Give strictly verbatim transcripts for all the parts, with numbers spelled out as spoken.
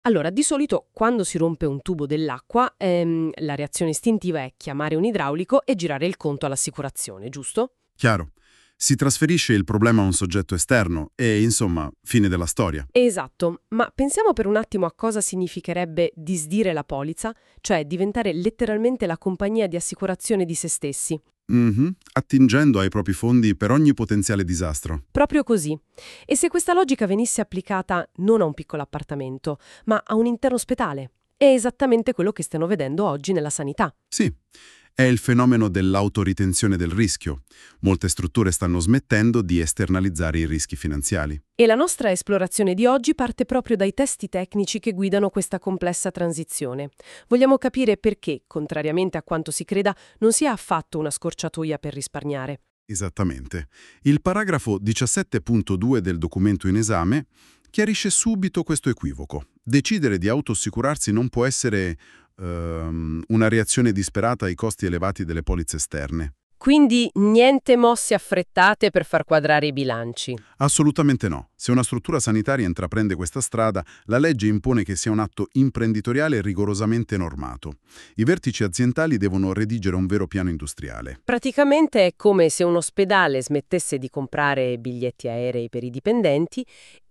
Allora, di solito quando si rompe un tubo dell'acqua, ehm, la reazione istintiva è chiamare un idraulico e girare il conto all'assicurazione, giusto? Chiaro. Si trasferisce il problema a un soggetto esterno e, insomma, fine della storia. Esatto, ma pensiamo per un attimo a cosa significherebbe disdire la polizza, cioè diventare letteralmente la compagnia di assicurazione di se stessi. Mhm, attingendo ai propri fondi per ogni potenziale disastro. Proprio così. E se questa logica venisse applicata non a un piccolo appartamento, ma a un intero ospedale? È esattamente quello che stiamo vedendo oggi nella sanità. Sì, è il fenomeno dell'autoritenzione del rischio. Molte strutture stanno smettendo di esternalizzare i rischi finanziari. E la nostra esplorazione di oggi parte proprio dai testi tecnici che guidano questa complessa transizione. Vogliamo capire perché, contrariamente a quanto si creda, non sia affatto una scorciatoia per risparmiare. Esattamente. Il paragrafo diciassette punto due del documento in esame chiarisce subito questo equivoco. Decidere di autoassicurarsi non può essere ehm, una reazione disperata ai costi elevati delle polizze esterne. Quindi niente mosse affrettate per far quadrare i bilanci. Assolutamente no. Se una struttura sanitaria intraprende questa strada, la legge impone che sia un atto imprenditoriale rigorosamente normato. I vertici aziendali devono redigere un vero piano industriale. Praticamente è come se un ospedale smettesse di comprare biglietti aerei per i dipendenti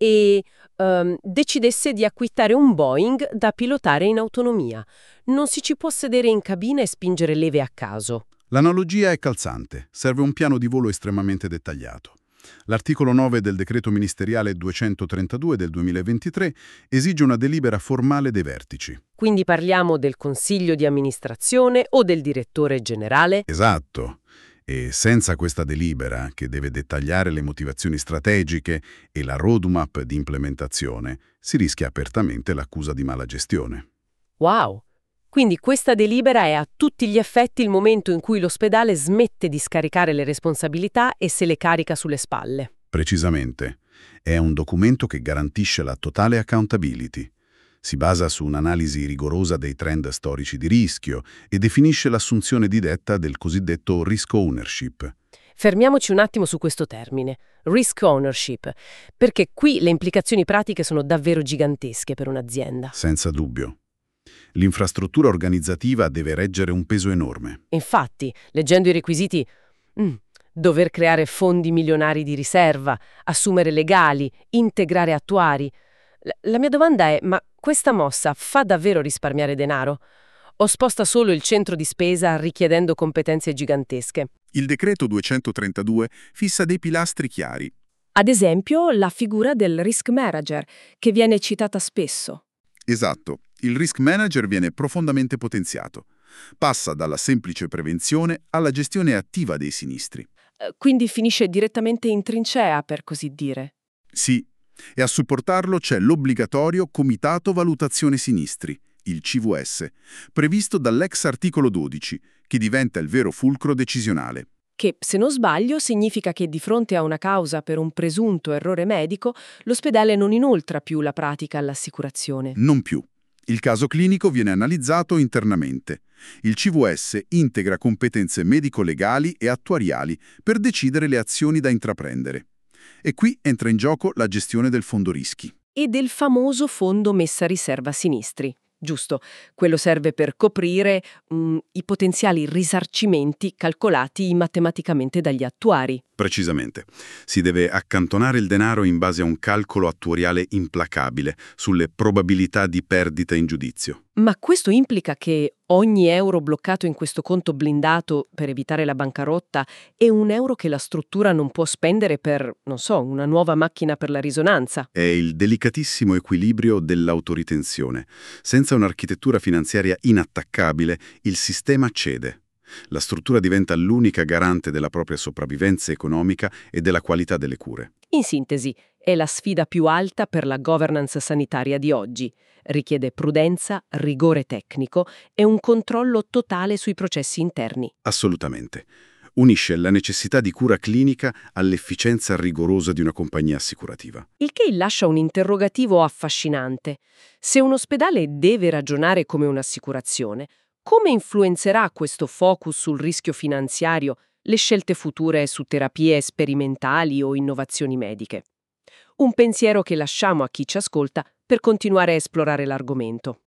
e ehm, decidesse di acquistare un Boeing da pilotare in autonomia. Non si ci può sedere in cabina e spingere leve a caso. L'analogia è calzante, serve un piano di volo estremamente dettagliato. L'articolo nove del decreto ministeriale duecentotrentadue del duemilaventitré esige una delibera formale dei vertici. Quindi parliamo del consiglio di amministrazione o del direttore generale? Esatto. E senza questa delibera, che deve dettagliare le motivazioni strategiche e la roadmap di implementazione, si rischia apertamente l'accusa di mala gestione. Wow! Quindi questa delibera è a tutti gli effetti il momento in cui l'ospedale smette di scaricare le responsabilità e se le carica sulle spalle. Precisamente. È un documento che garantisce la totale accountability. Si basa su un'analisi rigorosa dei trend storici di rischio e definisce l'assunzione diretta del cosiddetto risk ownership. Fermiamoci un attimo su questo termine, risk ownership, perché qui le implicazioni pratiche sono davvero gigantesche per un'azienda. Senza dubbio. L'infrastruttura organizzativa deve reggere un peso enorme. Infatti, leggendo i requisiti, mm, dover creare fondi milionari di riserva, assumere legali, integrare attuari. L- la mia domanda è, ma questa mossa fa davvero risparmiare denaro? O sposta solo il centro di spesa richiedendo competenze gigantesche? Il decreto duecentotrentadue fissa dei pilastri chiari. Ad esempio, la figura del risk manager, che viene citata spesso. Esatto, il risk manager viene profondamente potenziato. Passa dalla semplice prevenzione alla gestione attiva dei sinistri. Eh, Quindi finisce direttamente in trincea, per così dire. Sì, e a supportarlo c'è l'obbligatorio Comitato Valutazione Sinistri, il C V S, previsto dall'ex articolo dodici, che diventa il vero fulcro decisionale. Che, se non sbaglio, significa che di fronte a una causa per un presunto errore medico, l'ospedale non inoltra più la pratica all'assicurazione. Non più. Il caso clinico viene analizzato internamente. Il C V S integra competenze medico-legali e attuariali per decidere le azioni da intraprendere. E qui entra in gioco la gestione del fondo rischi. E del famoso fondo messa a riserva sinistri. Giusto, quello serve per coprire mm, i potenziali risarcimenti calcolati matematicamente dagli attuari. Precisamente. Si deve accantonare il denaro in base a un calcolo attuariale implacabile sulle probabilità di perdita in giudizio. Ma questo implica che ogni euro bloccato in questo conto blindato per evitare la bancarotta è un euro che la struttura non può spendere per, non so, una nuova macchina per la risonanza. È il delicatissimo equilibrio dell'autoritenzione. Senza un'architettura finanziaria inattaccabile, il sistema cede. La struttura diventa l'unica garante della propria sopravvivenza economica e della qualità delle cure. In sintesi, è la sfida più alta per la governance sanitaria di oggi. Richiede prudenza, rigore tecnico e un controllo totale sui processi interni. Assolutamente. Unisce la necessità di cura clinica all'efficienza rigorosa di una compagnia assicurativa. Il che lascia un interrogativo affascinante. Se un ospedale deve ragionare come un'assicurazione, come influenzerà questo focus sul rischio finanziario le scelte future su terapie sperimentali o innovazioni mediche? Un pensiero che lasciamo a chi ci ascolta per continuare a esplorare l'argomento.